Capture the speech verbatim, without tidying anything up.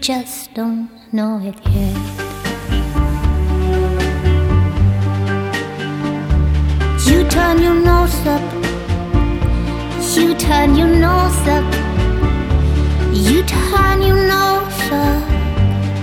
just don't know it yet. You turn your nose up, you turn your nose up, you turn your nose